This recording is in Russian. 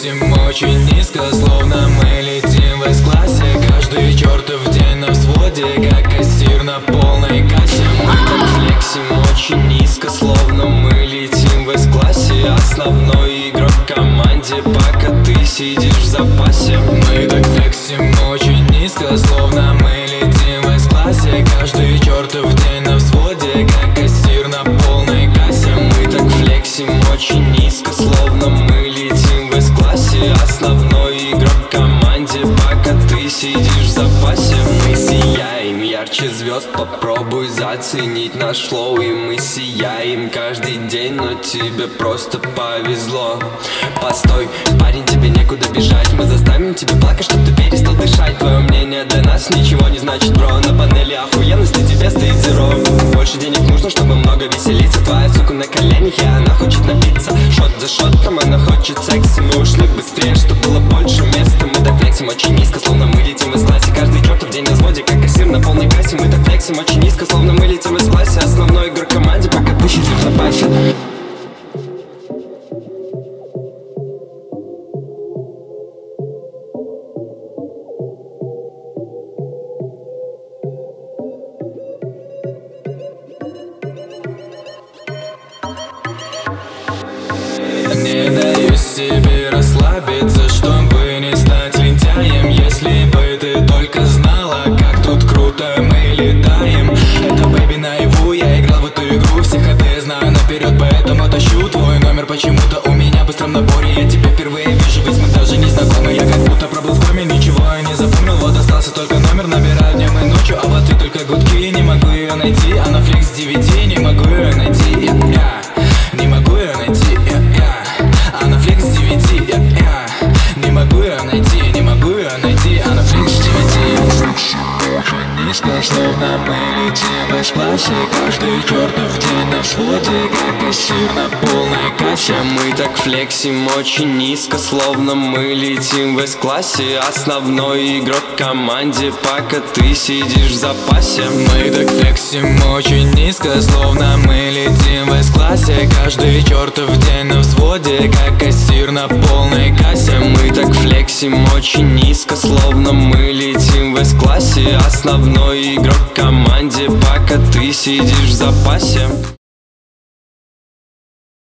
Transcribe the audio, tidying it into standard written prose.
флексим очень низко, словно мы летим в С-классе. Каждый чертов день на взводе, как кассир на полной кассе. Мы так флексим очень низко, словно мы летим в С-классе. Основной игрок в команде, пока ты сидишь в запасе. Мы так флексим очень низко, словно мы летим в С-классе. Каждый чертов день на взводе, как кассир на полной кассе. Мы так флексим очень низко, словно мы летим в С-классе. Основной игрок в команде, пока ты сидишь в запасе. Мы сияем ярче звезд, попробуй заценить наш флоу. И мы сияем каждый день, но тебе просто повезло. Постой, парень, тебе некуда бежать. Мы заставим тебя плакать, чтоб ты перестал дышать. Твое мнение для нас ничего не значит, бро. На панели охуенности тебе стоит зеро. Больше денег нужно, чтобы много веселиться. Твоя сука на коленях, и она хочет напиться. Шот за шотом, она хочет секса. Мы ушли быстрее, чтобы было больше места. Мы так флексим очень низко, словно мы летим из классе. Каждый чертов день на взводе, как кассир на полной кассе. Мы так флексим очень низко, словно мы летим из классе. Основной игрок в команде, пока ты сидишь в запасе. Не даю себе расслабиться, чтобы не стать лентяем. Если бы ты только знала, как тут круто мы летаем. Это бэйби наяву, я играл в эту игру. Все ходы знаю наперед, поэтому тащу твой номер. Почему-то у меня в быстром наборе. Я тебя впервые вижу, ведь мы даже не знакомы. Я как будто пробыл в коме, ничего я не запомнил. Вот остался только номер, набираю днем и ночью. А вот ты только гудки, не могу ее найти. Она флекс 9, не могу ее найти. Не могу ее найти. Она флекс 9, не могу ее найти, не могу ее найти. Она флекс 9. Очень низко, словно мы летим в С-классе. Каждый чертов день на взводе, как кассир на полной кассе. Мы так флексим очень низко, словно мы летим в С-классе. Основной игрок в команде, пока ты сидишь в запасе. Мы так флексим очень низко, словно мы летим в С-классе. Каждый чертов день на взводе, как кассир на полной кассе. Мы так флексим очень низко, словно мы летим в С-классе. Основной игрок в команде, пока ты сидишь в запасе.